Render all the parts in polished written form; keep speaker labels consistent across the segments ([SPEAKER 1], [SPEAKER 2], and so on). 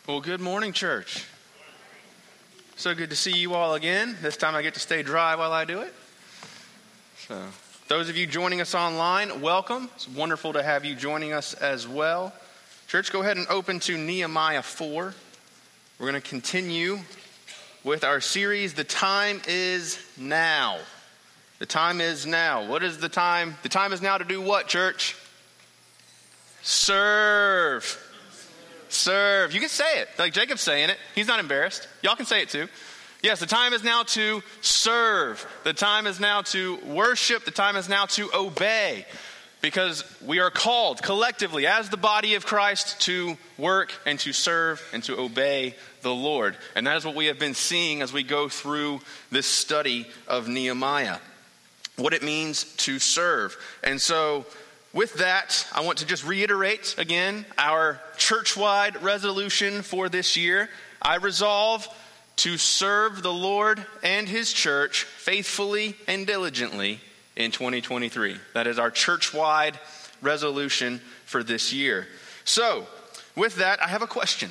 [SPEAKER 1] Well, good morning, church. So good to see you all again. This time I get to stay dry while I do it. So, those of you joining us online, welcome. It's wonderful to have you joining us as well. Church, go ahead and open to Nehemiah 4. We're going to continue with our series, The Time Is Now. The time is now. What is the time? The time is now to do what, church? Serve. Serve. You can say it. Like Jacob's saying it. He's not embarrassed. Y'all can say it too. Yes, the time is now to serve. The time is now to worship. The time is now to obey. Because we are called collectively as the body of Christ to work and to serve and to obey the Lord. And that is what we have been seeing as we go through this study of Nehemiah. What it means to serve. And so with that, I want to just reiterate again our church-wide resolution for this year. I resolve to serve the Lord and His church faithfully and diligently in 2023. That is our church-wide resolution for this year. So, with that, I have a question.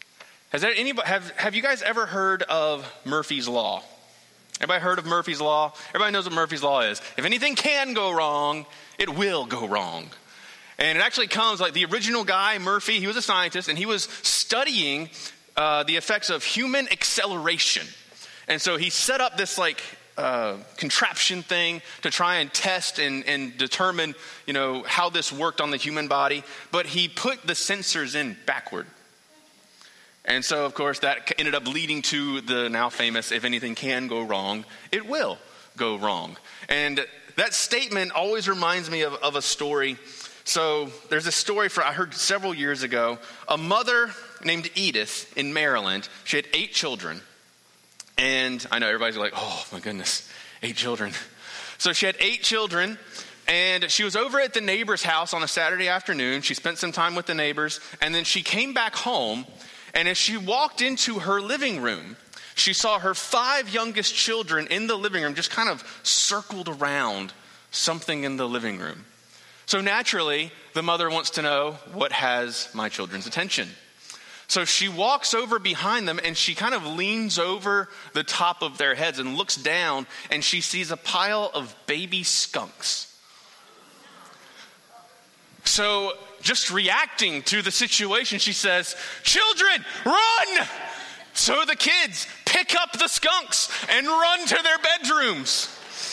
[SPEAKER 1] Have you guys ever heard of Murphy's Law? Everybody heard of Murphy's Law? Everybody knows what Murphy's Law is. If anything can go wrong, it will go wrong. And it actually comes like the original guy, Murphy, he was a scientist, and he was studying the effects of human acceleration. And so he set up this contraption thing to try and test and determine, how this worked on the human body. But he put the sensors in backward. And so, of course, that ended up leading to the now famous, if anything can go wrong, it will go wrong. And that statement always reminds me of a story. So there's a story I heard several years ago. A mother named Edith in Maryland, she had 8 children. And I know everybody's like, oh my goodness, 8 children. So she had 8 children. And she was over at the neighbor's house on a Saturday afternoon. She spent some time with the neighbors. And then she came back home. And as she walked into her living room, she saw her 5 youngest children in the living room just kind of circled around something in the living room. So naturally, the mother wants to know, what has my children's attention? So she walks over behind them and she kind of leans over the top of their heads and looks down, and she sees a pile of baby skunks. So just reacting to the situation, she says, "Children, run!" So the kids pick up the skunks and run to their bedrooms.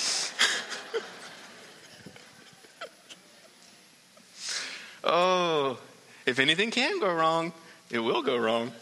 [SPEAKER 1] Oh, if anything can go wrong, it will go wrong.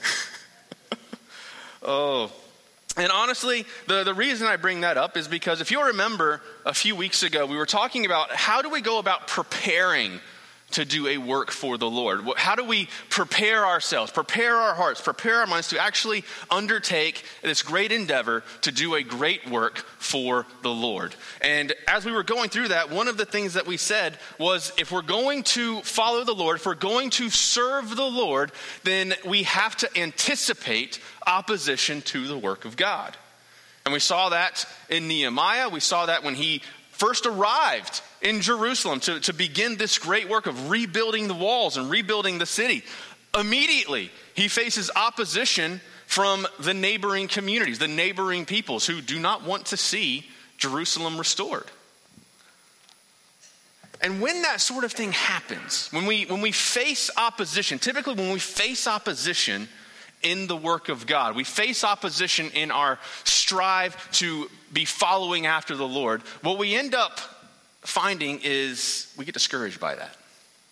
[SPEAKER 1] Oh, and honestly, the reason I bring that up is because if you'll remember a few weeks ago, we were talking about how do we go about preparing to do a work for the Lord? How do we prepare ourselves, prepare our hearts, prepare our minds to actually undertake this great endeavor to do a great work for the Lord? And as we were going through that, one of the things that we said was if we're going to follow the Lord, if we're going to serve the Lord, then we have to anticipate opposition to the work of God. And we saw that in Nehemiah. We saw that when he first arrived in Jerusalem to begin this great work of rebuilding the walls and rebuilding the city. Immediately, he faces opposition from the neighboring communities, the neighboring peoples who do not want to see Jerusalem restored. And when that sort of thing happens, when we face opposition, typically when we face opposition in the work of God, we face opposition in our strive to be following after the Lord, what we end up finding is we get discouraged by that.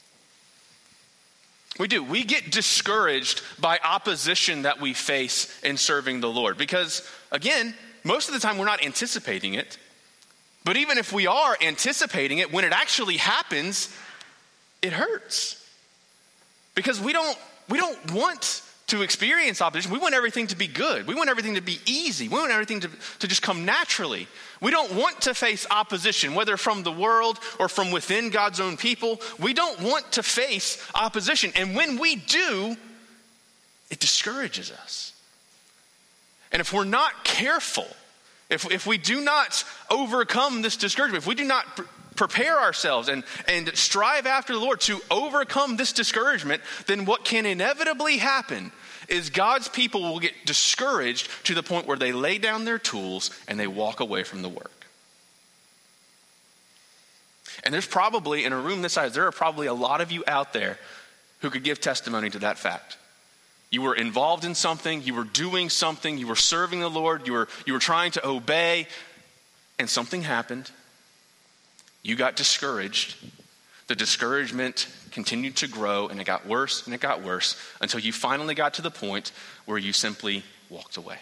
[SPEAKER 1] We do. We get discouraged by opposition that we face in serving the Lord. Because, again, most of the time we're not anticipating it. But even if we are anticipating it, when it actually happens, it hurts. Because we don't want to experience opposition. We want everything to be good. We want everything to be easy. We want everything to just come naturally. We don't want to face opposition, whether from the world or from within God's own people. We don't want to face opposition. And when we do, it discourages us. And if we're not careful, if we do not overcome this discouragement, if we do not prepare ourselves and strive after the Lord to overcome this discouragement, then what can inevitably happen is God's people will get discouraged to the point where they lay down their tools and they walk away from the work. And there's probably, in a room this size, there are probably a lot of you out there who could give testimony to that fact. You were involved in something, you were doing something, you were serving the Lord, you were trying to obey, and something happened. You got discouraged. The discouragement continued to grow, and it got worse and it got worse until you finally got to the point where you simply walked away.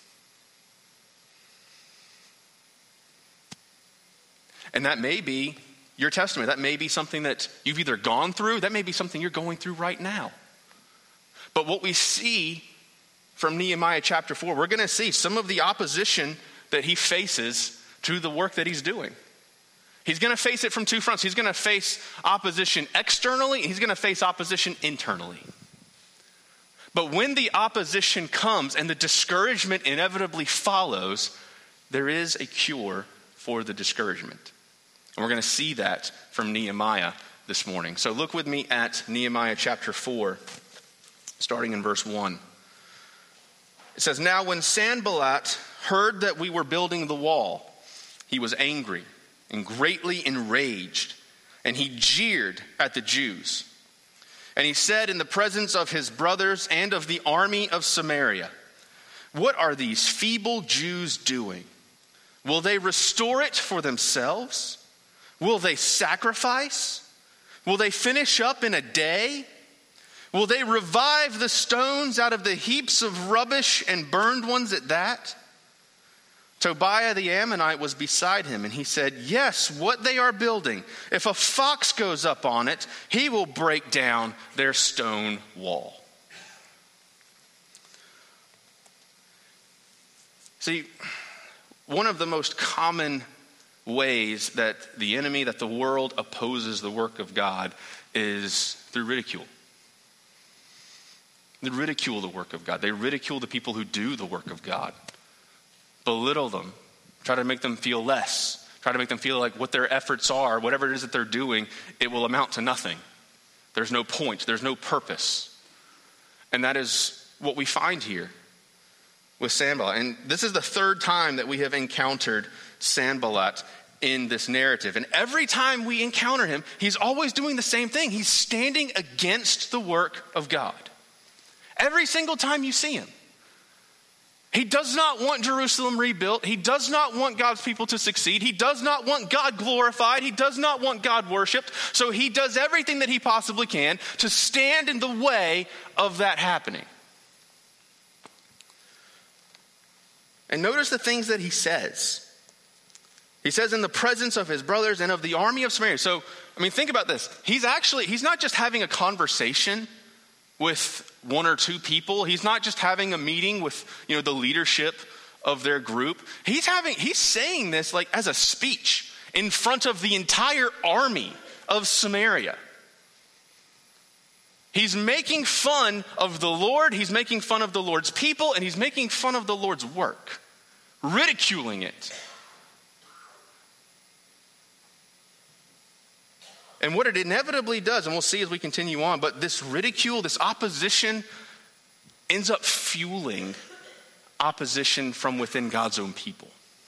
[SPEAKER 1] And that may be your testimony. That may be something that you've either gone through, that may be something you're going through right now. But what we see from Nehemiah chapter 4, we're going to see some of the opposition that he faces to the work that he's doing. He's going to face it from two fronts. He's going to face opposition externally, he's going to face opposition internally. But when the opposition comes and the discouragement inevitably follows, there is a cure for the discouragement. And we're going to see that from Nehemiah this morning. So look with me at Nehemiah chapter 4, starting in verse 1. It says, "Now when Sanballat heard that we were building the wall, he was angry and greatly enraged, and he jeered at the Jews. And he said in the presence of his brothers and of the army of Samaria, 'What are these feeble Jews doing? Will they restore it for themselves? Will they sacrifice? Will they finish up in a day? Will they revive the stones out of the heaps of rubbish and burned ones at that?' Tobiah the Ammonite was beside him, and he said, 'Yes, what they are building, if a fox goes up on it, he will break down their stone wall.'" See, one of the most common ways that the enemy, that the world opposes the work of God is through ridicule. They ridicule the work of God. They ridicule the people who do the work of God. Belittle them. Try to make them feel less. Try to make them feel like what their efforts are, whatever it is that they're doing, it will amount to nothing. There's no point. There's no purpose. And that is what we find here with Sanballat. And this is the third time that we have encountered Sanballat in this narrative. And every time we encounter him, he's always doing the same thing. He's standing against the work of God. Every single time you see him. He does not want Jerusalem rebuilt. He does not want God's people to succeed. He does not want God glorified. He does not want God worshiped. So he does everything that he possibly can to stand in the way of that happening. And notice the things that he says. He says, in the presence of his brothers and of the army of Samaria. So, think about this. He's not just having a conversation with one or two people. He's not just having a meeting with, the leadership of their group. He's saying this like as a speech in front of the entire army of Samaria. He's making fun of the Lord. He's making fun of the Lord's people, and he's making fun of the Lord's work, ridiculing it. And what it inevitably does, and we'll see as we continue on, but this ridicule, this opposition ends up fueling opposition from within God's own people.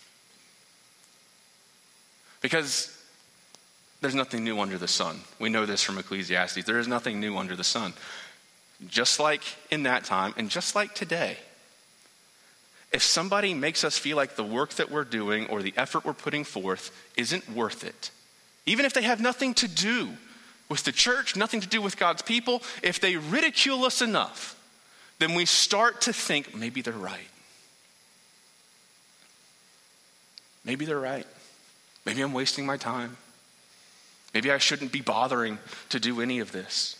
[SPEAKER 1] Because there's nothing new under the sun. We know this from Ecclesiastes. There is nothing new under the sun. Just like in that time, and just like today, if somebody makes us feel like the work that we're doing or the effort we're putting forth isn't worth it, even if they have nothing to do with the church, nothing to do with God's people, if they ridicule us enough, then we start to think maybe they're right. Maybe they're right. Maybe I'm wasting my time. Maybe I shouldn't be bothering to do any of this.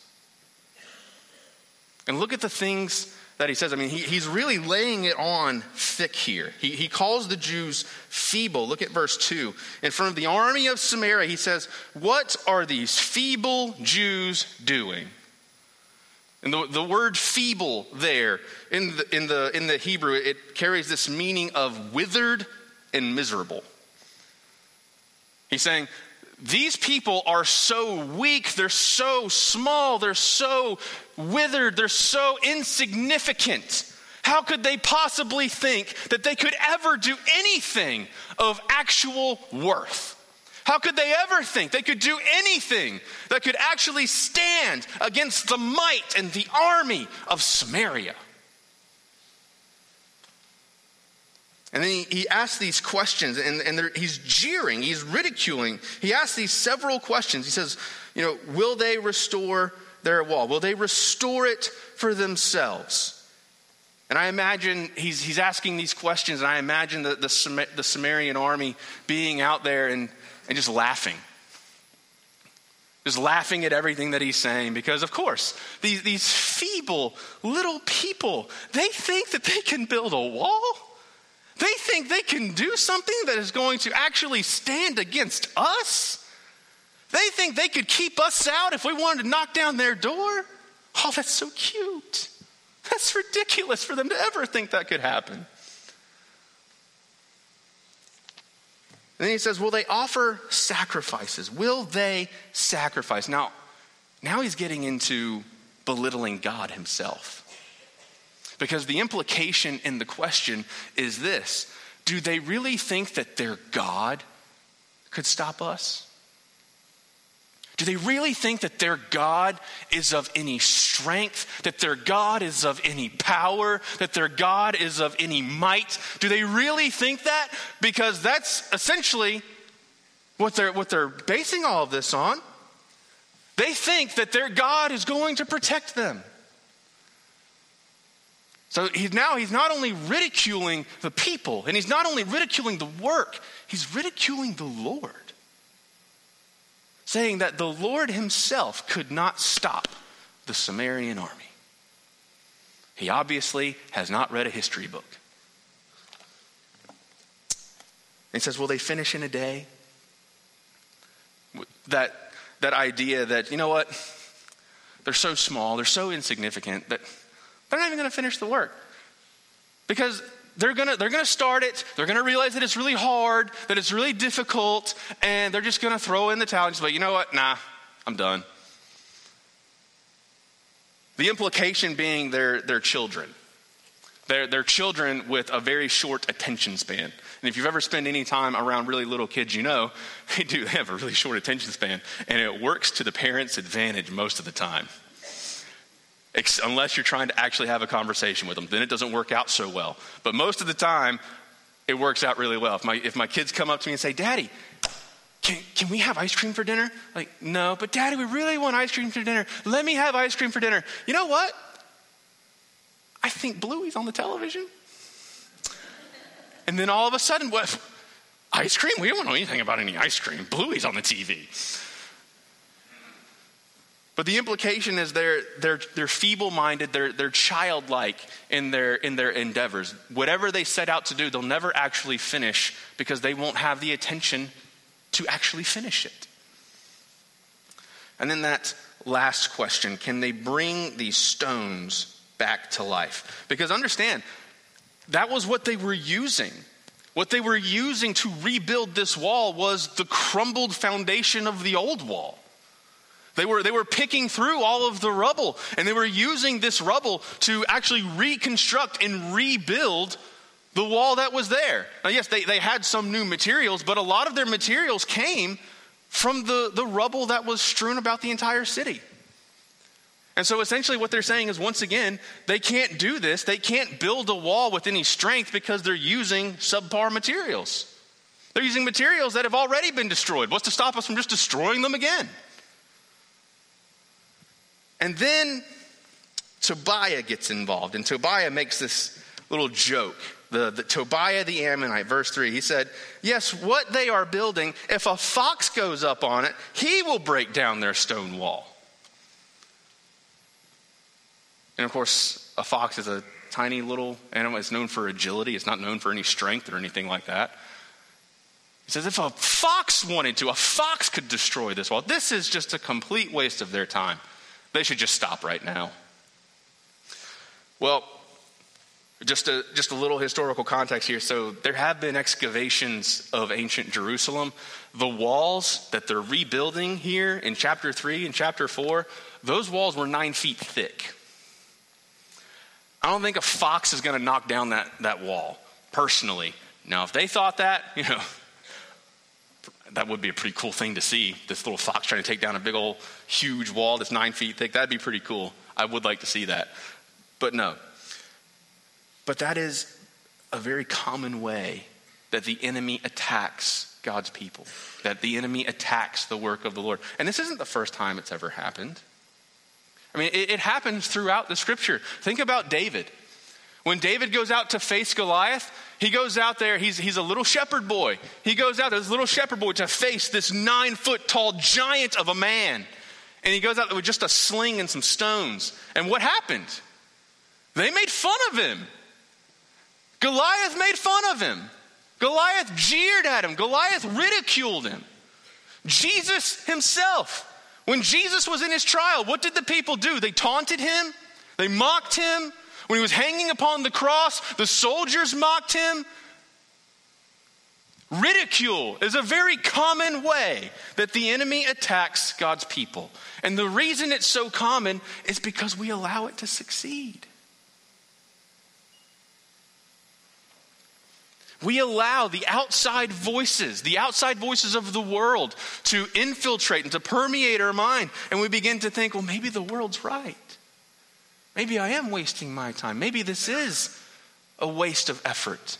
[SPEAKER 1] And look at the things that he says. He's really laying it on thick here. He calls the Jews feeble. Look at verse 2. In front of the army of Samaria, he says, "What are these feeble Jews doing?" And the word feeble there in the Hebrew, it carries this meaning of withered and miserable. He's saying these people are so weak, they're so small, they're so withered, they're so insignificant. How could they possibly think that they could ever do anything of actual worth? How could they ever think they could do anything that could actually stand against the might and the army of Samaria? And then he asks these questions, and he's jeering, he's ridiculing. He asks these several questions. He says, will they restore their wall? Will they restore it for themselves? And I imagine he's asking these questions, and I imagine the Samaritan army being out there and just laughing. Just laughing at everything that he's saying, because of course, these feeble little people, they think that they can build a wall. They think they can do something that is going to actually stand against us. They think they could keep us out if we wanted to knock down their door. Oh, that's so cute. That's ridiculous for them to ever think that could happen. And then he says, will they offer sacrifices? Will they sacrifice? Now he's getting into belittling God himself. Because the implication in the question is this: do they really think that their God could stop us? Do they really think that their God is of any strength, that their God is of any power, that their God is of any might? Do they really think that? Because that's essentially what they're basing all of this on. They think that their God is going to protect them. So he's not only ridiculing the people, and he's not only ridiculing the work, he's ridiculing the Lord. Saying that the Lord himself could not stop the Samaritan army. He obviously has not read a history book. And he says, will they finish in a day? That idea that, they're so small, they're so insignificant that they're not even going to finish the work. Because they're going to start it, they're going to realize that it's really hard, that it's really difficult, and they're just going to throw in the towel and just be like, you know what? Nah, I'm done. The implication being they're children. They're children with a very short attention span. And if you've ever spent any time around really little kids, they have a really short attention span, and it works to the parents' advantage most of the time. Unless you're trying to actually have a conversation with them, then it doesn't work out so well. But most of the time, it works out really well. If my kids come up to me and say, Daddy, can we have ice cream for dinner? Like, no, but Daddy, we really want ice cream for dinner. Let me have ice cream for dinner. You know what? I think Bluey's on the television. And then all of a sudden, what? Ice cream? We don't know anything about any ice cream. Bluey's on the TV. But the implication is they're feeble-minded, they're childlike in their endeavors. Whatever they set out to do, they'll never actually finish because they won't have the attention to actually finish it. And then that last question, can they bring these stones back to life? Because understand, that was what they were using. What they were using to rebuild this wall was the crumbled foundation of the old wall. They were picking through all of the rubble, and they were using this rubble to actually reconstruct and rebuild the wall that was there. Now, yes, they had some new materials, but a lot of their materials came from the rubble that was strewn about the entire city. And so essentially what they're saying is, once again, they can't do this. They can't build a wall with any strength because they're using subpar materials. They're using materials that have already been destroyed. What's to stop us from just destroying them again? And then Tobiah gets involved, and Tobiah makes this little joke. The Tobiah the Ammonite, verse 3, he said, yes, what they are building, if a fox goes up on it, he will break down their stone wall. And of course, a fox is a tiny little animal. It's known for agility. It's not known for any strength or anything like that. He says, if a fox wanted to, a fox could destroy this wall. This is just a complete waste of their time. They should just stop right now. Well, Just a little historical context here. So there have been excavations of ancient Jerusalem. The walls that they're rebuilding here in chapter 3 and chapter 4, those walls were 9 feet thick. I don't think a fox is going to knock down that wall, personally. Now, if they thought that, that would be a pretty cool thing to see. This little fox trying to take down a big old huge wall that's 9 feet thick. That'd be pretty cool. I would like to see that. But no. But that is a very common way that the enemy attacks God's people, that the enemy attacks the work of the Lord. And this isn't the first time it's ever happened. I mean, it happens throughout the scripture. Think about David. When David goes out to face Goliath, he goes out there, he's a little shepherd boy. He goes out as a little shepherd boy to face this 9-foot tall giant of a man. And he goes out with just a sling and some stones. And what happened? They made fun of him. Goliath made fun of him. Goliath jeered at him. Goliath ridiculed him. Jesus himself, when Jesus was in his trial, what did the people do? They taunted him. They mocked him. When he was hanging upon the cross, the soldiers mocked him. Ridicule is a very common way that the enemy attacks God's people. And the reason it's so common is because we allow it to succeed. We allow the outside voices of the world to infiltrate and to permeate our mind. And we begin to think, well, maybe the world's right. Maybe I am wasting my time. Maybe this is a waste of effort.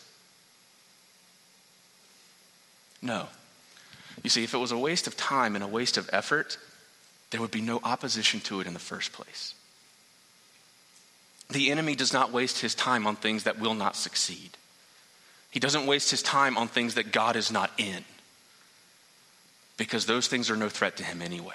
[SPEAKER 1] No. You see, if it was a waste of time and a waste of effort, there would be no opposition to it in the first place. The enemy does not waste his time on things that will not succeed. He doesn't waste his time on things that God is not in, because those things are no threat to him anyway.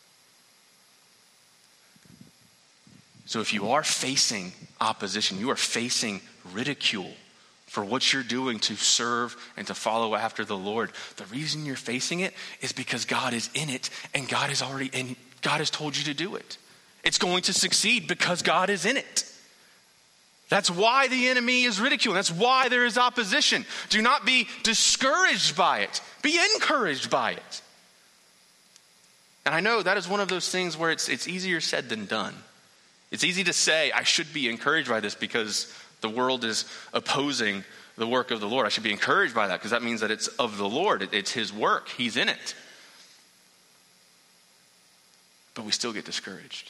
[SPEAKER 1] So if you are facing opposition, you are facing ridicule for what you're doing to serve and to follow after the Lord, the reason you're facing it is because God is in it, and God has told you to do it. It's going to succeed because God is in it. That's why the enemy is ridiculed. That's why there is opposition. Do not be discouraged by it. Be encouraged by it. And I know that is one of those things where it's easier said than done. It's easy to say, I should be encouraged by this because the world is opposing the work of the Lord. I should be encouraged by that because that means that it's of the Lord. It's his work. He's in it. But we still get discouraged.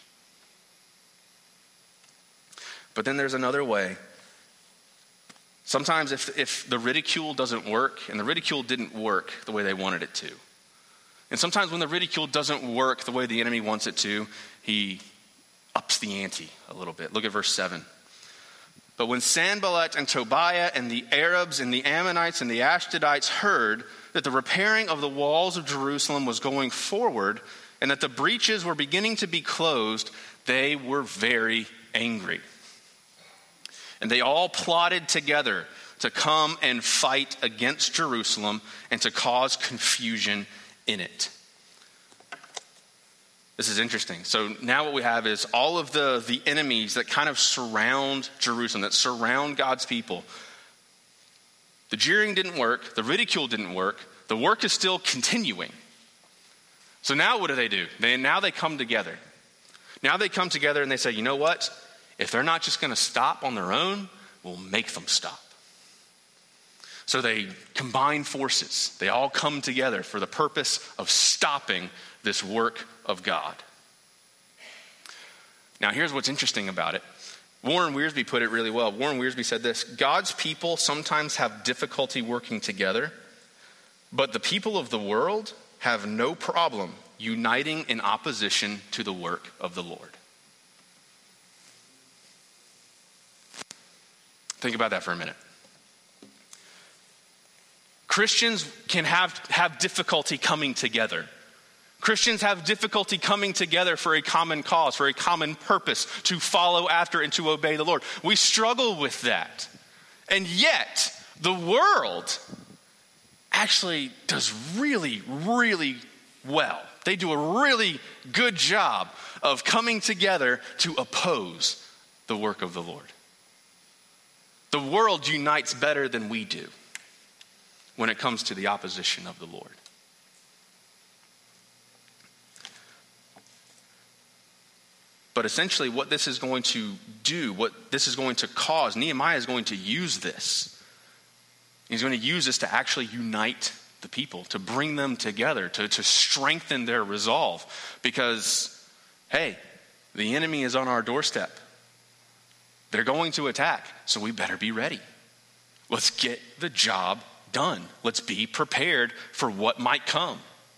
[SPEAKER 1] But then there's another way. Sometimes if the ridicule doesn't work, and the ridicule didn't work the way they wanted it to, and sometimes when the ridicule doesn't work the way the enemy wants it to, he ups the ante a little bit. Look at verse 7. But when Sanballat and Tobiah and the Arabs and the Ammonites and the Ashdodites heard that the repairing of the walls of Jerusalem was going forward and that the breaches were beginning to be closed, they were very angry. And they all plotted together to come and fight against Jerusalem and to cause confusion in it. This is interesting. So now what we have is all of the enemies that kind of surround Jerusalem, that surround God's people. The jeering didn't work. The ridicule didn't work. The work is still continuing. So now what do? Now they come together. Now they come together and they say, you know what? If they're not just going to stop on their own, we'll make them stop. So they combine forces. They all come together for the purpose of stopping this work of God. Now here's what's interesting about it. Warren Wiersbe put it really well. Warren Wiersbe said this: God's people sometimes have difficulty working together, but the people of the world have no problem uniting in opposition to the work of the Lord. Think about that for a minute. Christians can have difficulty coming together. Christians have difficulty coming together for a common cause, for a common purpose, to follow after and to obey the Lord. We struggle with that. And yet, the world actually does really, really well. They do a really good job of coming together to oppose the work of the Lord. The world unites better than we do when it comes to the opposition of the Lord. But essentially what this is going to do, what this is going to cause, Nehemiah is going to use this. He's going to use this to actually unite the people, to bring them together, to strengthen their resolve. Because, hey, the enemy is on our doorstep. They're going to attack, so we better be ready. Let's get the job done. Let's be prepared for what might come.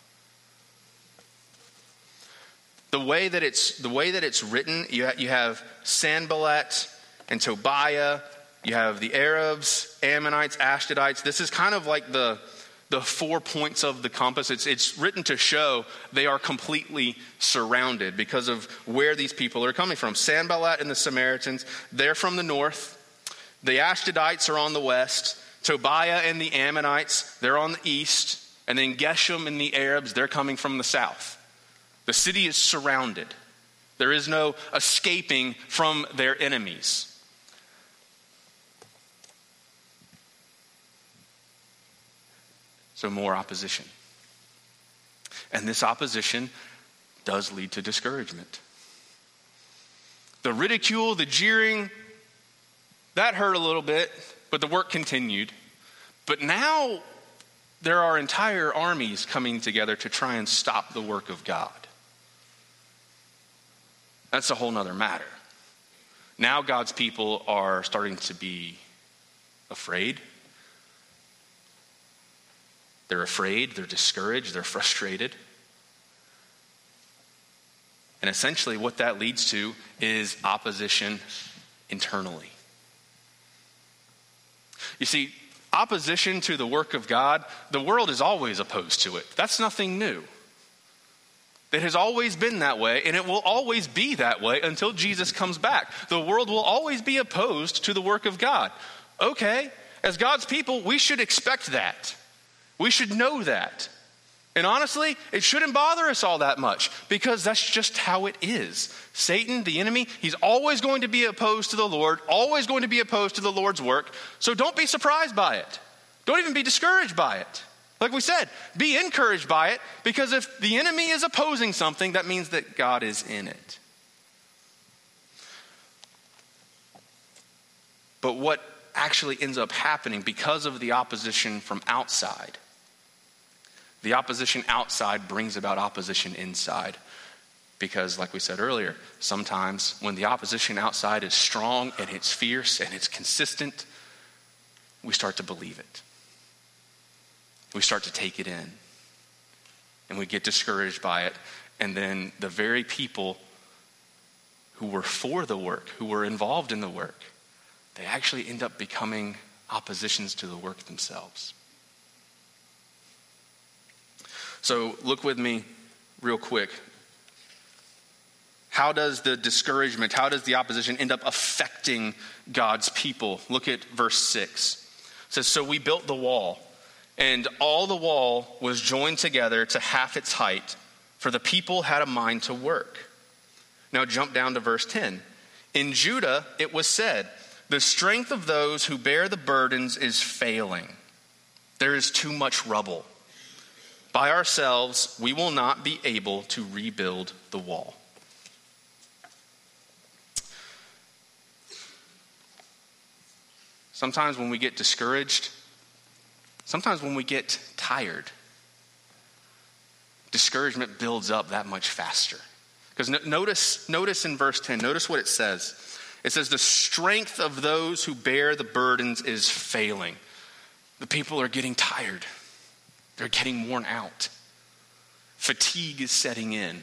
[SPEAKER 1] The way that it's written, you have Sanballat and Tobiah. You have the Arabs, Ammonites, Ashdodites. This is kind of like the 4 points of the compass. It's written to show they are completely surrounded because of where these people are coming from. Sanballat and the Samaritans, they're from the north. The Ashdodites are on the west. Tobiah and the Ammonites, they're on the east. And then Geshem and the Arabs, they're coming from the south. The city is surrounded. There is no escaping from their enemies. So more opposition. And this opposition does lead to discouragement. The ridicule, the jeering, that hurt a little bit, but the work continued. But now there are entire armies coming together to try and stop the work of God. That's a whole nother matter. Now God's people are starting to be afraid. They're afraid, they're discouraged, they're frustrated. And essentially what that leads to is opposition internally. You see, opposition to the work of God, the world is always opposed to it. That's nothing new. It has always been that way, and it will always be that way until Jesus comes back. The world will always be opposed to the work of God. Okay, as God's people, we should expect that. We should know that. And honestly, it shouldn't bother us all that much because that's just how it is. Satan, the enemy, he's always going to be opposed to the Lord, always going to be opposed to the Lord's work. So don't be surprised by it. Don't even be discouraged by it. Like we said, be encouraged by it because if the enemy is opposing something, that means that God is in it. But what actually ends up happening because of the opposition from outside, the opposition outside brings about opposition inside. Because like we said earlier, sometimes when the opposition outside is strong and it's fierce and it's consistent, we start to believe it. We start to take it in. And we get discouraged by it. And then the very people who were for the work, who were involved in the work, they actually end up becoming oppositions to the work themselves. So look with me real quick. How does the discouragement, how does the opposition end up affecting God's people? Look at verse 6. It says, so we built the wall, and all the wall was joined together to half its height, for the people had a mind to work. Now jump down to verse 10. In Judah it was said, the strength of those who bear the burdens is failing. There is too much rubble. By ourselves, we will not be able to rebuild the wall. Sometimes when we get discouraged, sometimes when we get tired, discouragement builds up that much faster. Because notice in verse 10, notice what it says. It says, the strength of those who bear the burdens is failing. The people are getting tired. They're getting worn out. Fatigue is setting in.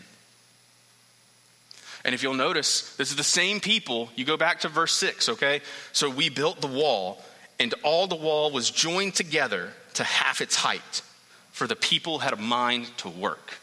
[SPEAKER 1] And if you'll notice, this is the same people. You go back to verse 6, okay? So we built the wall, and all the wall was joined together to half its height, for the people had a mind to work.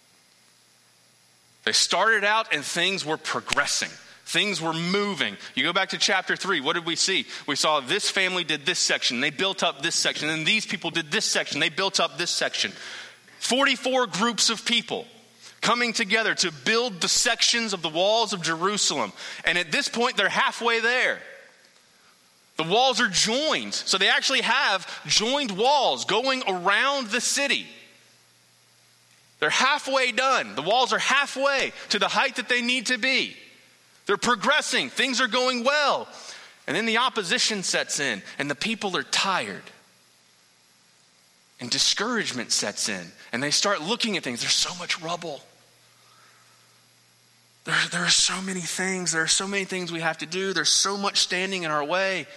[SPEAKER 1] They started out and things were progressing. Things were moving. You go back to chapter 3, what did we see? We saw this family did this section. They built up this section. And these people did this section. They built up this section. 44 groups of people coming together to build the sections of the walls of Jerusalem. And at this point, they're halfway there. The walls are joined. So they actually have joined walls going around the city. They're halfway done. The walls are halfway to the height that they need to be. They're progressing. Things are going well. And then the opposition sets in, and the people are tired. And discouragement sets in, and they start looking at things. There's so much rubble. There are so many things. There are so many things we have to do. There's so much standing in our way.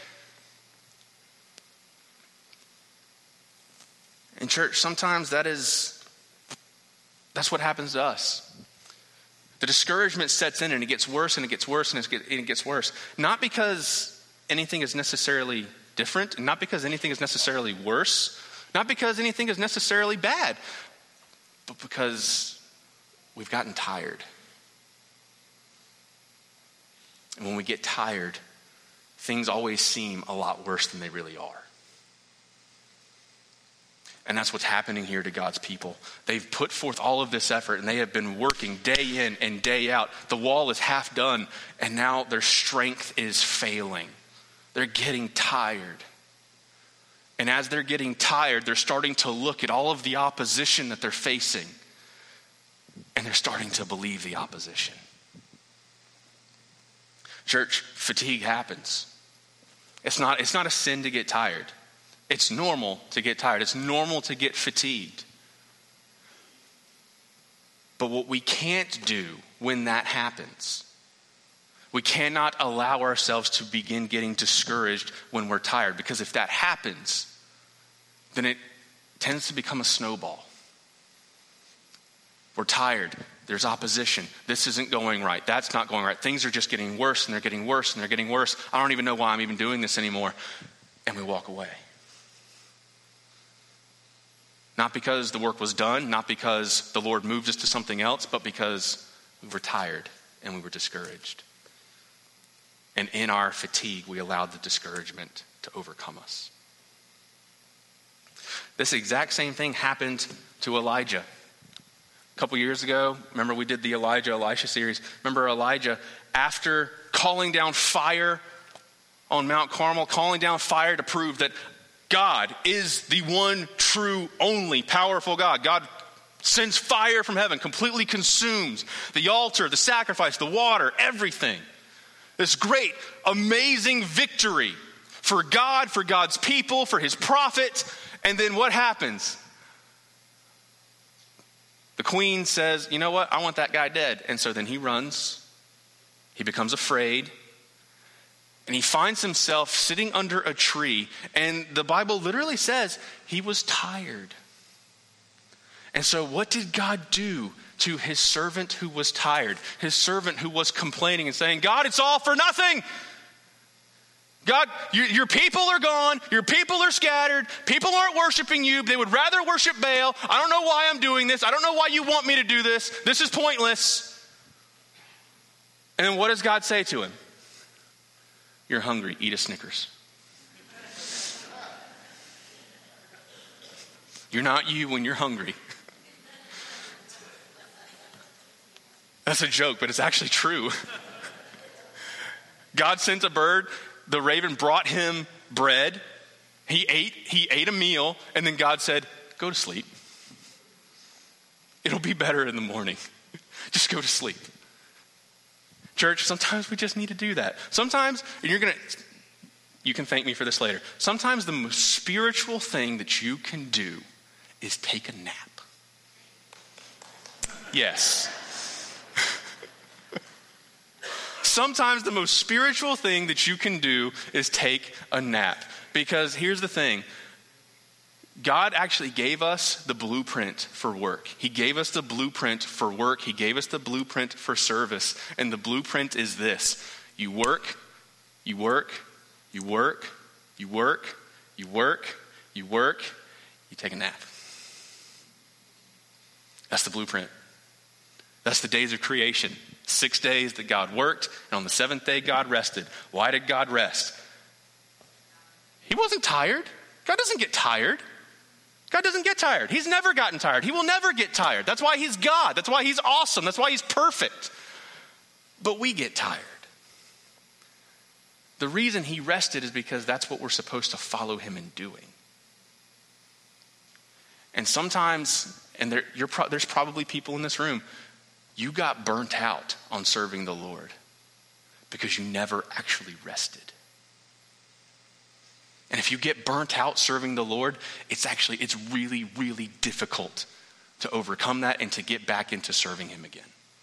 [SPEAKER 1] In church, sometimes that's what happens to us. The discouragement sets in, and it gets worse, and it gets worse, and it gets worse. Not because anything is necessarily different, and not because anything is necessarily worse, not because anything is necessarily bad, but because we've gotten tired. And when we get tired, things always seem a lot worse than they really are. And that's what's happening here to God's people. They've put forth all of this effort, and they have been working day in and day out. The wall is half done, and now their strength is failing. They're getting tired. And as they're getting tired, they're starting to look at all of the opposition that they're facing, and they're starting to believe the opposition. Church, fatigue happens. It's not a sin to get tired. It's normal to get tired. It's normal to get fatigued. But what we can't do when that happens, we cannot allow ourselves to begin getting discouraged when we're tired. Because if that happens, then it tends to become a snowball. We're tired. There's opposition. This isn't going right. That's not going right. Things are just getting worse, and they're getting worse, and they're getting worse. I don't even know why I'm even doing this anymore. And we walk away. Not because the work was done, not because the Lord moved us to something else, but because we were tired and we were discouraged. And in our fatigue, we allowed the discouragement to overcome us. This exact same thing happened to Elijah. A couple years ago, remember we did the Elijah-Elisha series. Remember Elijah, after calling down fire on Mount Carmel, calling down fire to prove that God is the one true, only powerful God. God sends fire from heaven, completely consumes the altar, the sacrifice, the water, everything. This great, amazing victory for God, for God's people, for his prophet. And then what happens? The queen says, you know what? I want that guy dead. And so then he runs. He becomes afraid. And he finds himself sitting under a tree. And the Bible literally says he was tired. And so what did God do to his servant who was tired? His servant who was complaining and saying, God, it's all for nothing. God, your people are gone. Your people are scattered. People aren't worshiping you. They would rather worship Baal. I don't know why I'm doing this. I don't know why you want me to do this. This is pointless. And then what does God say to him? You're hungry. Eat a Snickers. You're not you when you're hungry. That's a joke, but it's actually true. God sent a bird. The raven brought him bread. He ate a meal, and then God said, go to sleep. It'll be better in the morning. Just go to sleep. Church, sometimes we just need to do that. Sometimes, and you can thank me for this later. Sometimes the most spiritual thing that you can do is take a nap. Yes. Sometimes the most spiritual thing that you can do is take a nap. Because here's the thing. God actually gave us the blueprint for work. He gave us the blueprint for work. He gave us the blueprint for service. And the blueprint is this. You work, you work, you work, you work, you work, you work, you take a nap. That's the blueprint. That's the days of creation. 6 days that God worked, and on the seventh day God rested. Why did God rest? He wasn't tired. God doesn't get tired. God doesn't get tired. He's never gotten tired. He will never get tired. That's why he's God. That's why he's awesome. That's why he's perfect. But we get tired. The reason he rested is because that's what we're supposed to follow him in doing. And sometimes, and there's probably people in this room, you got burnt out on serving the Lord because you never actually rested. And if you get burnt out serving the Lord, it's really, really difficult to overcome that and to get back into serving him again.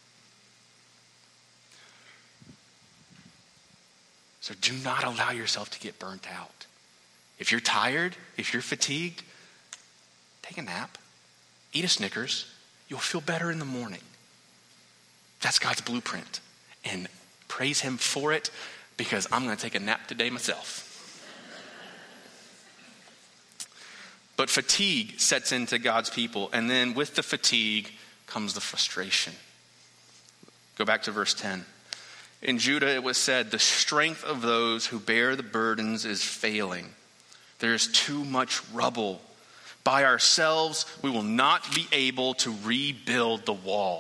[SPEAKER 1] So do not allow yourself to get burnt out. If you're tired, if you're fatigued, take a nap, eat a Snickers. You'll feel better in the morning. That's God's blueprint. And praise him for it, because I'm going to take a nap today myself. But fatigue sets into God's people. And then with the fatigue comes the frustration. Go back to verse 10. In Judah it was said, the strength of those who bear the burdens is failing. There is too much rubble. By ourselves we will not be able to rebuild the wall.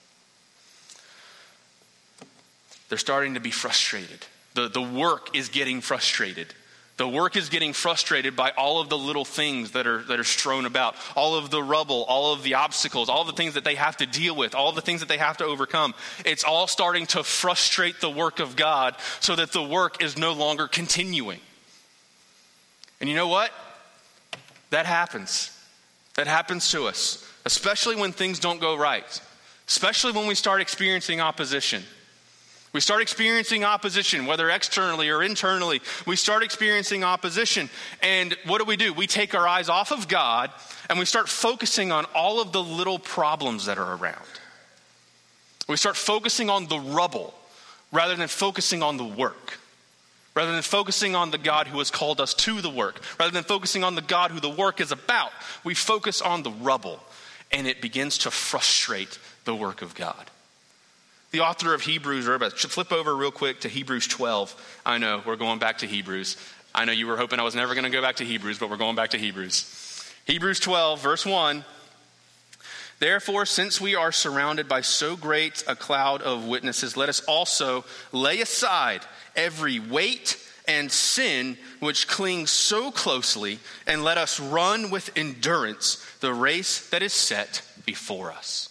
[SPEAKER 1] They're starting to be frustrated. The work is getting frustrated. The work is getting frustrated by all of the little things that are strewn about, all of the rubble, all of the obstacles, all the things that they have to deal with, all the things that they have to overcome. It's all starting to frustrate the work of God so that the work is no longer continuing. And you know what? That happens. That happens to us, especially when things don't go right, especially when we start experiencing opposition. We start experiencing opposition, whether externally or internally. We start experiencing opposition. And what do? We take our eyes off of God and we start focusing on all of the little problems that are around. We start focusing on the rubble rather than focusing on the work. Rather than focusing on the God who has called us to the work. Rather than focusing on the God who the work is about. We focus on the rubble, and it begins to frustrate the work of God. The author of Hebrews, flip over real quick to Hebrews 12. I know, we're going back to Hebrews. I know you were hoping I was never going to go back to Hebrews, but we're going back to Hebrews. Hebrews 12, verse 1. Therefore, since we are surrounded by so great a cloud of witnesses, let us also lay aside every weight and sin which clings so closely, and let us run with endurance the race that is set before us.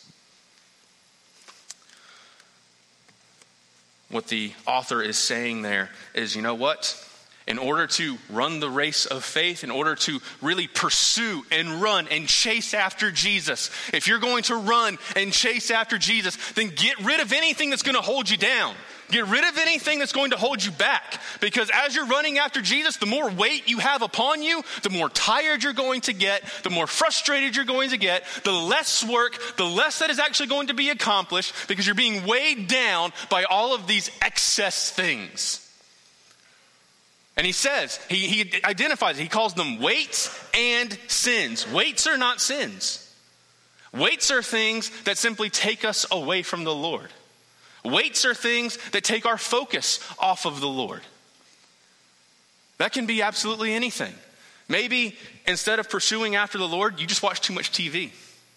[SPEAKER 1] What the author is saying there is, you know what? In order to run the race of faith, in order to really pursue and run and chase after Jesus, if you're going to run and chase after Jesus, then get rid of anything that's going to hold you down. Get rid of anything that's going to hold you back. Because as you're running after Jesus, the more weight you have upon you, the more tired you're going to get, the more frustrated you're going to get, the less work, the less that is actually going to be accomplished, because you're being weighed down by all of these excess things. And he says, he identifies, he calls them weights and sins. Weights are not sins. Weights are things that simply take us away from the Lord. Weights are things that take our focus off of the Lord. That can be absolutely anything. Maybe instead of pursuing after the Lord, you just watch too much TV.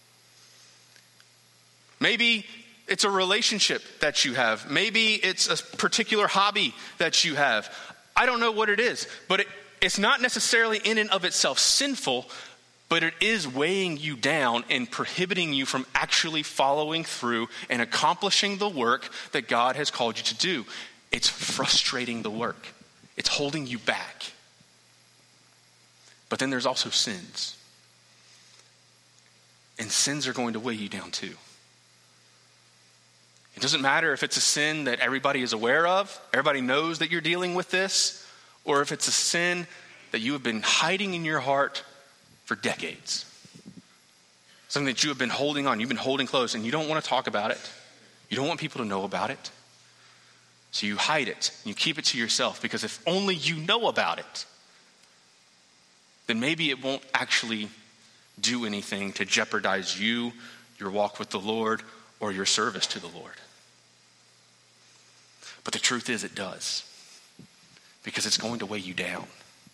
[SPEAKER 1] Maybe it's a relationship that you have. Maybe it's a particular hobby that you have. I don't know what it is, but it's not necessarily in and of itself sinful, but it is weighing you down and prohibiting you from actually following through and accomplishing the work that God has called you to do. It's frustrating the work. It's holding you back. But then there's also sins. And sins are going to weigh you down too. It doesn't matter if it's a sin that everybody is aware of, everybody knows that you're dealing with this, or if it's a sin that you have been hiding in your heart for decades. Something that you have been holding on, you've been holding close, and you don't want to talk about it. You don't want people to know about it. So you hide it, and you keep it to yourself, because if only you know about it, then maybe it won't actually do anything to jeopardize you, your walk with the Lord, or your service to the Lord. But the truth is it does, because it's going to weigh you down.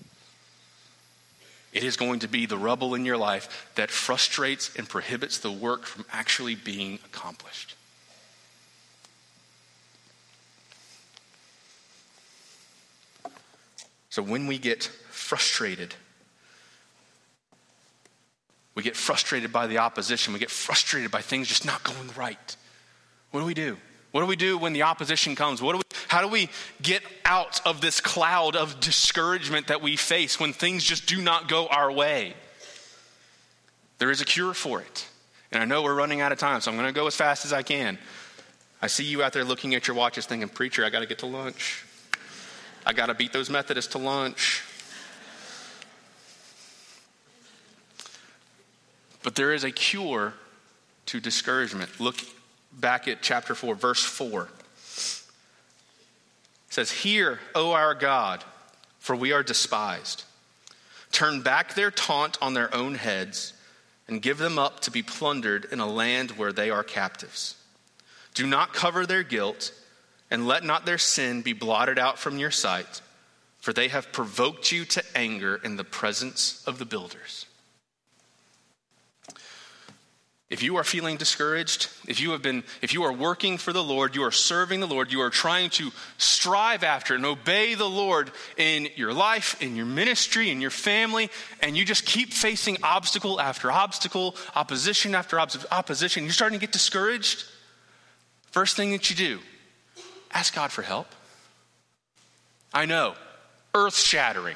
[SPEAKER 1] It is going to be the rubble in your life that frustrates and prohibits the work from actually being accomplished. So when we get frustrated by the opposition, we get frustrated by things just not going right, what do we do? What do we do when the opposition comes? How do we get out of this cloud of discouragement that we face when things just do not go our way? There is a cure for it. And I know we're running out of time, so I'm going to go as fast as I can. I see you out there looking at your watches thinking, preacher, I got to get to lunch. I got to beat those Methodists to lunch. But there is a cure to discouragement. Look back at chapter 4, verse 4. It says, "Hear, O our God, for we are despised. Turn back their taunt on their own heads and give them up to be plundered in a land where they are captives. Do not cover their guilt, and let not their sin be blotted out from your sight, for they have provoked you to anger in the presence of the builders." If you are feeling discouraged, if you are working for the Lord, you are serving the Lord, you are trying to strive after and obey the Lord in your life, in your ministry, in your family, and you just keep facing obstacle after obstacle, opposition after opposition, you're starting to get discouraged, first thing that you do, ask God for help. I know, earth-shattering.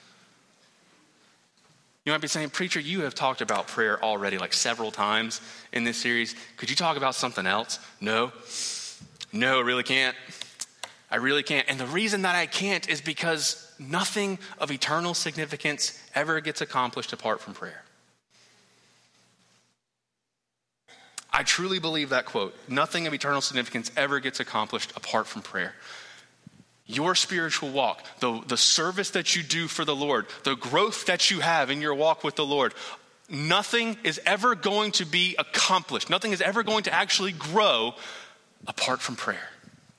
[SPEAKER 1] You might be saying, preacher, you have talked about prayer already like several times in this series. Could you talk about something else? No, I really can't. I really can't. And the reason that I can't is because nothing of eternal significance ever gets accomplished apart from prayer. I truly believe that quote. Nothing of eternal significance ever gets accomplished apart from prayer. Your spiritual walk, the service that you do for the Lord, the growth that you have in your walk with the Lord, nothing is ever going to be accomplished. Nothing is ever going to actually grow apart from prayer.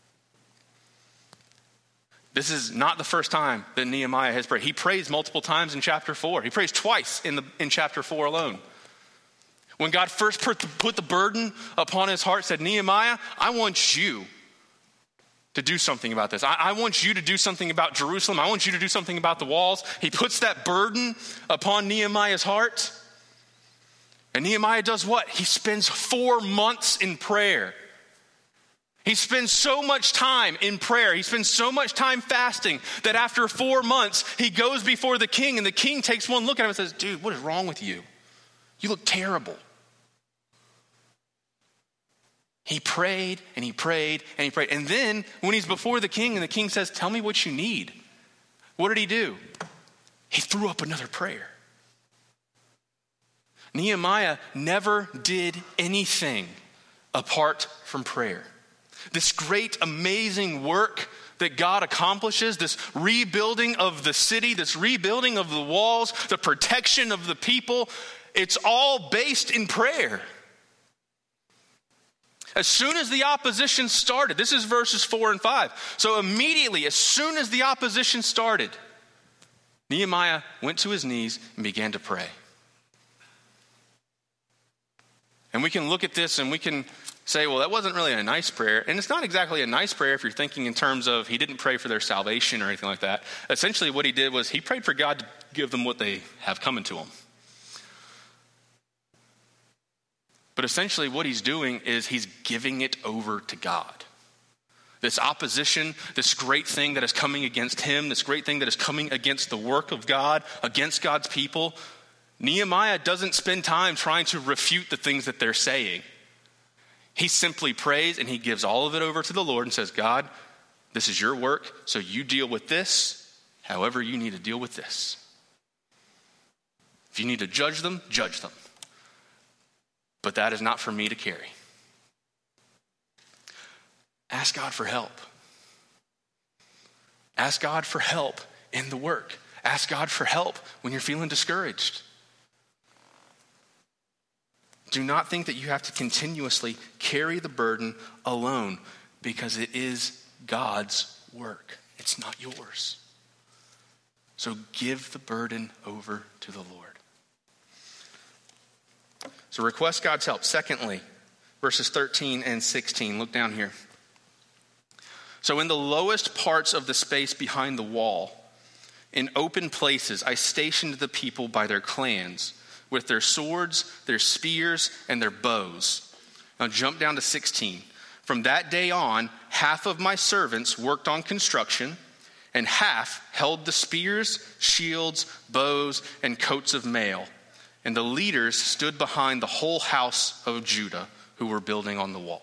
[SPEAKER 1] This is not the first time that Nehemiah has prayed. He prays multiple times in chapter 4. He prays twice in chapter 4 alone. When God first put the burden upon his heart, said, Nehemiah, I want you to do something about this. I want you to do something about Jerusalem. I want you to do something about the walls. He puts that burden upon Nehemiah's heart. And Nehemiah does what? He spends 4 months in prayer. He spends so much time in prayer. He spends so much time fasting that after 4 months, he goes before the king, and the king takes one look at him and says, dude, what is wrong with you? You look terrible. He prayed and he prayed and he prayed. And then when he's before the king and the king says, tell me what you need, what did he do? He threw up another prayer. Nehemiah never did anything apart from prayer. This great, amazing work that God accomplishes, this rebuilding of the city, this rebuilding of the walls, the protection of the people, it's all based in prayer. As soon as the opposition started, this is verses 4 and 5. So immediately, as soon as the opposition started, Nehemiah went to his knees and began to pray. And we can look at this and we can say, well, that wasn't really a nice prayer. And it's not exactly a nice prayer if you're thinking in terms of he didn't pray for their salvation or anything like that. Essentially what he did was he prayed for God to give them what they have coming to them. But essentially what he's doing is he's giving it over to God. This opposition, this great thing that is coming against him, this great thing that is coming against the work of God, against God's people, Nehemiah doesn't spend time trying to refute the things that they're saying. He simply prays and he gives all of it over to the Lord and says, God, this is your work, so you deal with this however you need to deal with this. If you need to judge them, judge them. But that is not for me to carry. Ask God for help. Ask God for help in the work. Ask God for help when you're feeling discouraged. Do not think that you have to continuously carry the burden alone, because it is God's work. It's not yours. So give the burden over to the Lord. So request God's help. Secondly, verses 13 and 16. Look down here. So in the lowest parts of the space behind the wall, In open places, I stationed the people by their clans, with their swords, their spears, and their bows. Now jump down to 16. From that day on, half of my servants worked on construction, and half held the spears, shields, bows, and coats of mail. And the leaders stood behind the whole house of Judah who were building on the wall.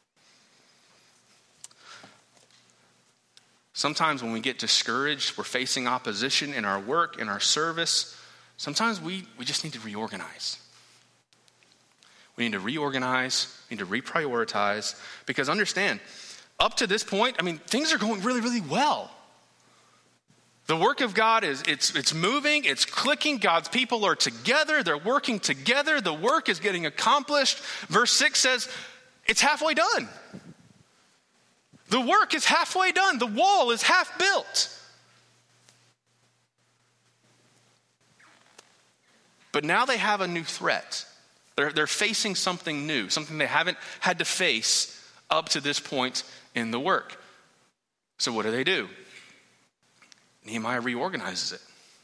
[SPEAKER 1] Sometimes when we get discouraged, we're facing opposition in our work, in our service. Sometimes we just need to reorganize. We need to reorganize, we need to reprioritize, because understand, up to this point, things are going really, really well. The work of God it's moving, it's clicking. God's people are together, they're working together, the work is getting accomplished. Verse 6 says, it's halfway done. The work is halfway done. The wall is half built. But now they have a new threat. They're facing something new, something they haven't had to face up to this point in the work. So what do? Nehemiah reorganizes it.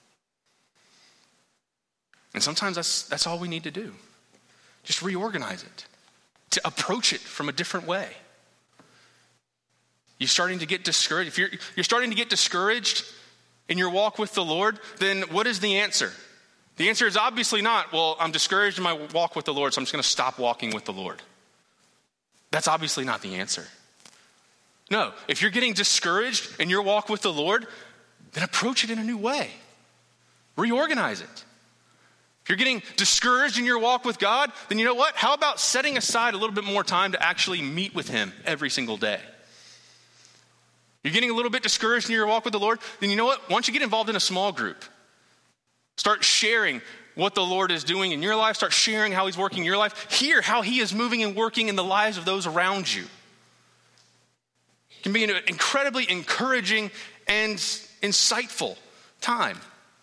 [SPEAKER 1] And sometimes that's all we need to do. Just reorganize it. To approach it from a different way. You're starting to get discouraged. If you're starting to get discouraged in your walk with the Lord, then what is the answer? The answer is obviously not, well, I'm discouraged in my walk with the Lord, so I'm just going to stop walking with the Lord. That's obviously not the answer. No, if you're getting discouraged in your walk with the Lord, then approach it in a new way. Reorganize it. If you're getting discouraged in your walk with God, then you know what? How about setting aside a little bit more time to actually meet with him every single day? You're getting a little bit discouraged in your walk with the Lord, then you know what? Why don't you get involved in a small group? Start sharing what the Lord is doing in your life. Start sharing how he's working in your life. Hear how he is moving and working in the lives of those around you. It can be an incredibly encouraging and insightful time.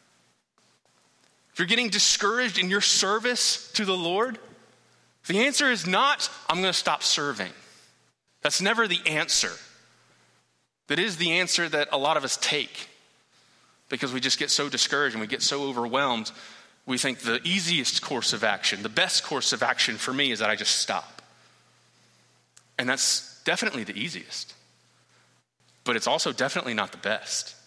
[SPEAKER 1] If you're getting discouraged in your service to the Lord, the answer is not, I'm going to stop serving. That's never the answer. That is the answer that a lot of us take because we just get so discouraged and we get so overwhelmed. We think the easiest course of action, the best course of action for me is that I just stop. And that's definitely the easiest. But it's also definitely not the best.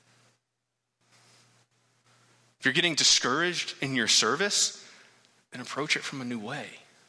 [SPEAKER 1] If you're getting discouraged in your service, then approach it from a new way.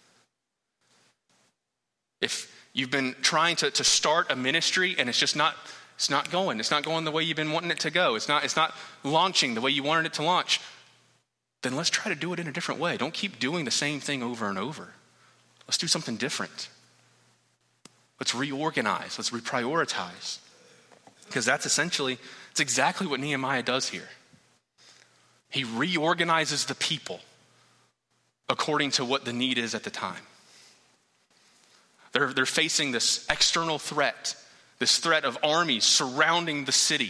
[SPEAKER 1] If you've been trying to start a ministry and it's not going the way you've been wanting it to go. It's not launching the way you wanted it to launch. Then let's try to do it in a different way. Don't keep doing the same thing over and over. Let's do something different. Let's reorganize. Let's reprioritize. Because it's exactly what Nehemiah does here. He reorganizes the people according to what the need is at the time. They're facing this external threat, this threat of armies surrounding the city.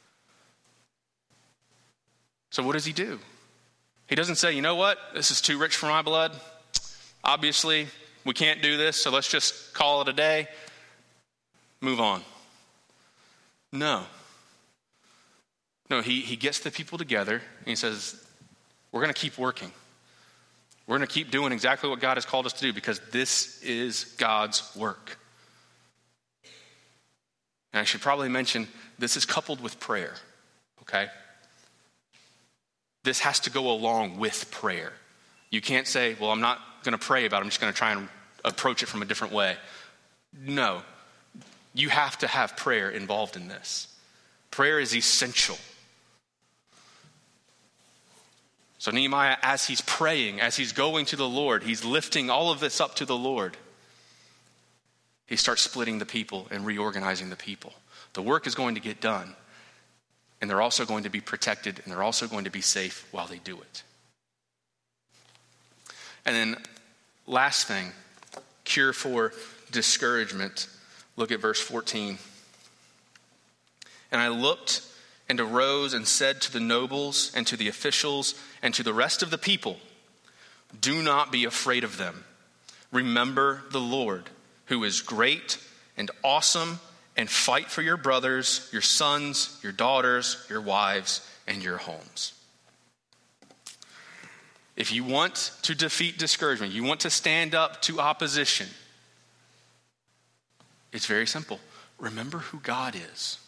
[SPEAKER 1] So what does he do? He doesn't say, you know what, this is too rich for my blood. Obviously, we can't do this, so let's just call it a day. Move on. No, he gets the people together and he says, we're going to keep working. We're going to keep doing exactly what God has called us to do because this is God's work. And I should probably mention, this is coupled with prayer, okay? This has to go along with prayer. You can't say, well, I'm not going to pray about it. I'm just going to try and approach it from a different way. No, you have to have prayer involved in this. Prayer is essential. So Nehemiah, as he's praying, as he's going to the Lord, he's lifting all of this up to the Lord. He starts splitting the people and reorganizing the people. The work is going to get done, and they're also going to be protected, and they're also going to be safe while they do it. And then last thing, cure for discouragement. Look at verse 14. And I looked and arose and said to the nobles and to the officials and to the rest of the people, do not be afraid of them. Remember the Lord, who is great and awesome, and fight for your brothers, your sons, your daughters, your wives, and your homes. If you want to defeat discouragement, you want to stand up to opposition, it's very simple. Remember who God is.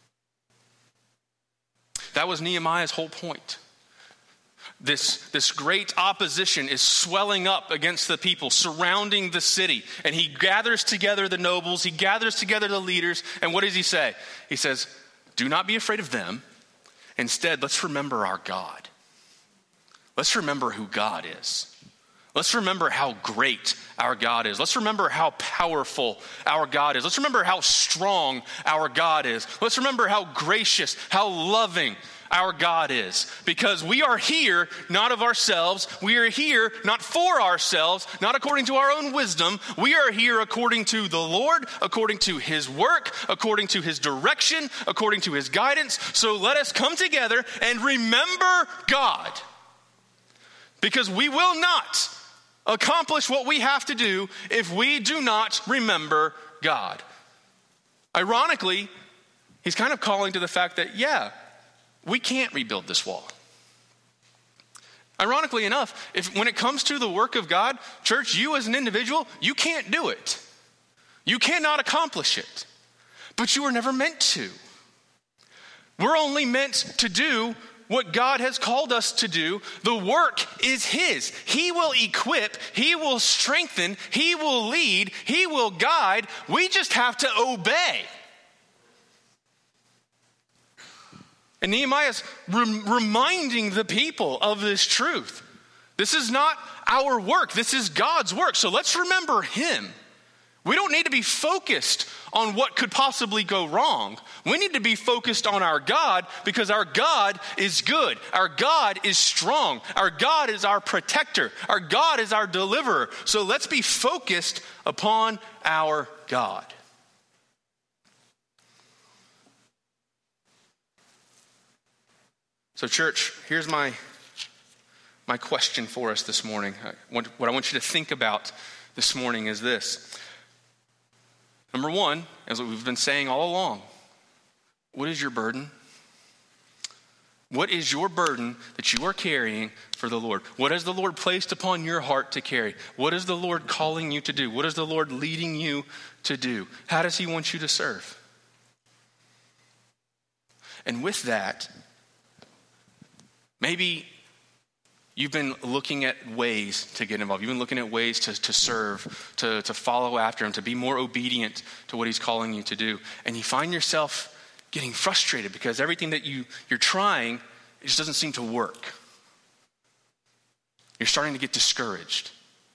[SPEAKER 1] That was Nehemiah's whole point. This great opposition is swelling up against the people surrounding the city. And he gathers together the nobles, he gathers together the leaders, and what does he say? He says, do not be afraid of them. Instead, let's remember our God. Let's remember who God is. Let's remember how great our God is. Let's remember how powerful our God is. Let's remember how strong our God is. Let's remember how gracious, how loving our God is. Because we are here not of ourselves. We are here not for ourselves, not according to our own wisdom. We are here according to the Lord, according to his work, according to his direction, according to his guidance. So let us come together and remember God. Because we will not accomplish what we have to do if we do not remember God. Ironically, he's kind of calling to the fact that, we can't rebuild this wall. Ironically enough, when it comes to the work of God, church, you as an individual, you can't do it. You cannot accomplish it. But you were never meant to. We're only meant to do what God has called us to do. The work is his. He will equip, he will strengthen, he will lead, he will guide. We just have to obey. And Nehemiah is reminding the people of this truth. This is not our work. This is God's work. So let's remember him. We don't need to be focused on what could possibly go wrong. We need to be focused on our God, because our God is good. Our God is strong. Our God is our protector. Our God is our deliverer. So let's be focused upon our God. So church, here's my question for us this morning. What I want you to think about this morning is this. Number one, as we've been saying all along, what is your burden? What is your burden that you are carrying for the Lord? What has the Lord placed upon your heart to carry? What is the Lord calling you to do? What is the Lord leading you to do? How does he want you to serve? And with that, maybe you've been looking at ways to get involved. You've been looking at ways to serve, to follow after him, to be more obedient to what he's calling you to do. And you find yourself getting frustrated because everything that you're trying, it just doesn't seem to work. You're starting to get discouraged.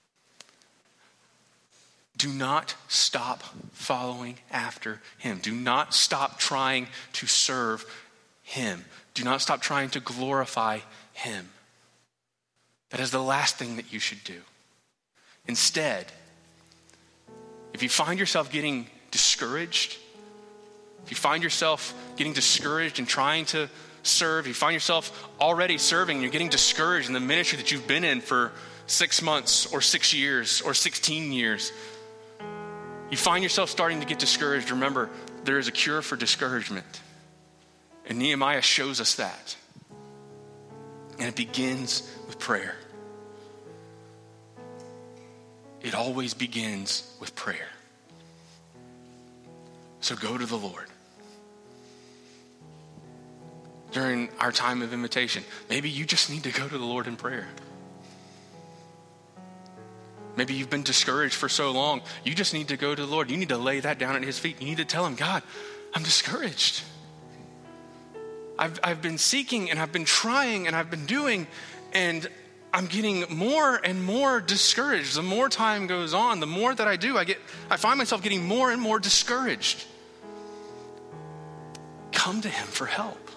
[SPEAKER 1] Do not stop following after him. Do not stop trying to serve him. Do not stop trying to glorify him. That is the last thing that you should do. Instead, if you find yourself getting discouraged, if you find yourself getting discouraged and trying to serve, you find yourself already serving and you're getting discouraged in the ministry that you've been in for 6 months or 6 years or 16 years, you find yourself starting to get discouraged, remember, there is a cure for discouragement. And Nehemiah shows us that. And it begins with prayer. It always begins with prayer. So go to the Lord. During our time of invitation, maybe you just need to go to the Lord in prayer. Maybe you've been discouraged for so long, you just need to go to the Lord. You need to lay that down at his feet. You need to tell him, God, I'm discouraged. I've been seeking and I've been trying and I've been doing, and I'm getting more and more discouraged. The more time goes on, the more that I do, I find myself getting more and more discouraged. Come to him for help.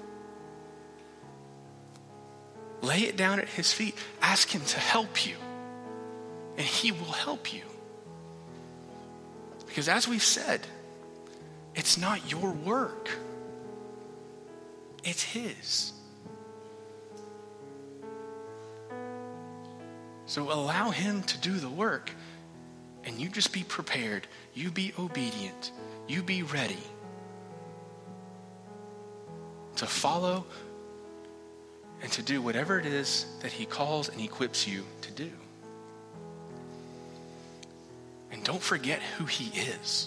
[SPEAKER 1] Lay it down at his feet. Ask him to help you, and he will help you. Because as we've said, it's not your work. It's his. So allow him to do the work, and you just be prepared. You be obedient. You be ready to follow and to do whatever it is that he calls and equips you to do. And don't forget who he is.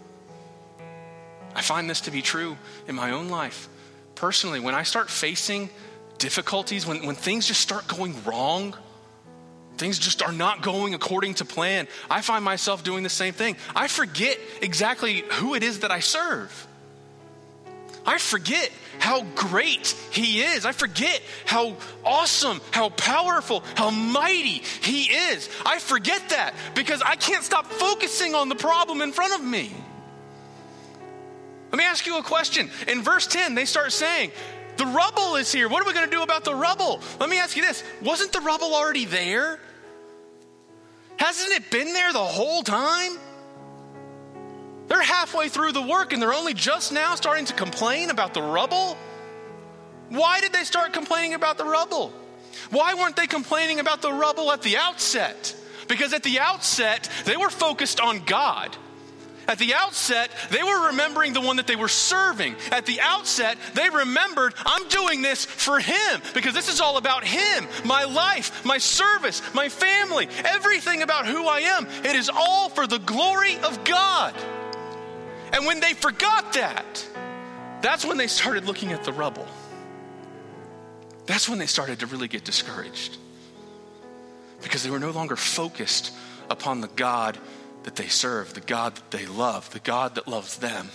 [SPEAKER 1] I find this to be true in my own life. Personally, when I start facing difficulties, when things just start going wrong, things just are not going according to plan, I find myself doing the same thing. I forget exactly who it is that I serve. I forget how great he is. I forget how awesome, how powerful, how mighty he is. I forget that because I can't stop focusing on the problem in front of me. Let me ask you a question. In verse 10, they start saying, the rubble is here. What are we going to do about the rubble? Let me ask you this. Wasn't the rubble already there? Hasn't it been there the whole time? They're halfway through the work and they're only just now starting to complain about the rubble. Why did they start complaining about the rubble? Why weren't they complaining about the rubble at the outset? Because at the outset, they were focused on God. At the outset, they were remembering the one that they were serving. At the outset, they remembered, I'm doing this for him because this is all about him, my life, my service, my family, everything about who I am. It is all for the glory of God. And when they forgot that, that's when they started looking at the rubble. That's when they started to really get discouraged because they were no longer focused upon the God that they serve, the God that they love, the God that loves them.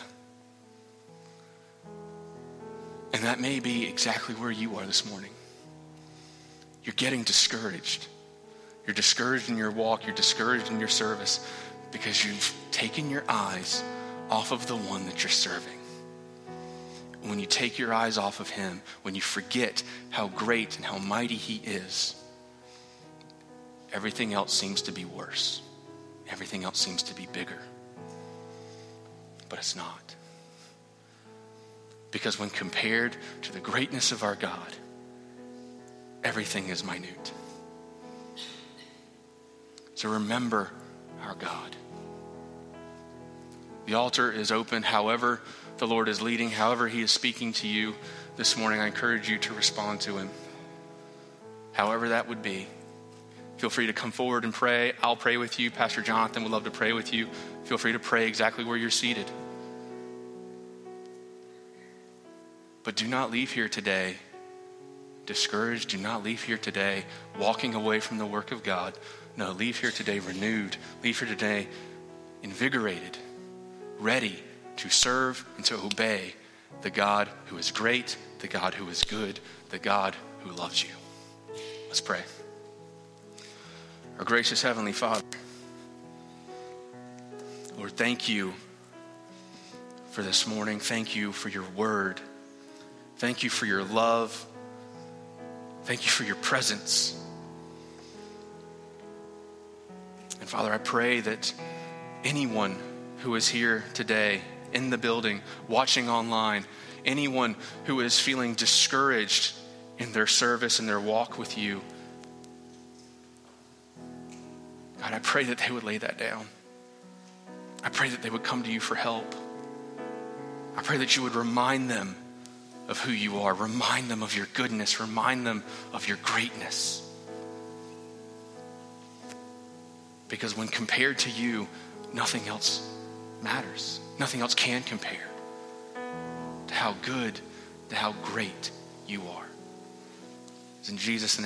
[SPEAKER 1] And that may be exactly where you are this morning. You're getting discouraged. You're discouraged in your walk. You're discouraged in your service because you've taken your eyes off of the one that you're serving. When you take your eyes off of him, when you forget how great and how mighty he is, everything else seems to be worse. Everything else seems to be bigger. But it's not. Because when compared to the greatness of our God, everything is minute. So remember our God. The altar is open. However the Lord is leading, however he is speaking to you this morning, I encourage you to respond to him. However that would be. Feel free to come forward and pray. I'll pray with you. Pastor Jonathan would love to pray with you. Feel free to pray exactly where you're seated. But do not leave here today discouraged. Do not leave here today walking away from the work of God. No, leave here today renewed. Leave here today invigorated, ready to serve and to obey the God who is great, the God who is good, the God who loves you. Let's pray. Our gracious Heavenly Father, Lord, thank you for this morning. Thank you for your word. Thank you for your love. Thank you for your presence. And Father, I pray that anyone who is here today in the building, watching online, anyone who is feeling discouraged in their service and their walk with you, God, I pray that they would lay that down. I pray that they would come to you for help. I pray that you would remind them of who you are. Remind them of your goodness. Remind them of your greatness. Because when compared to you, nothing else matters. Nothing else can compare to how good, to how great you are. It's in Jesus' name.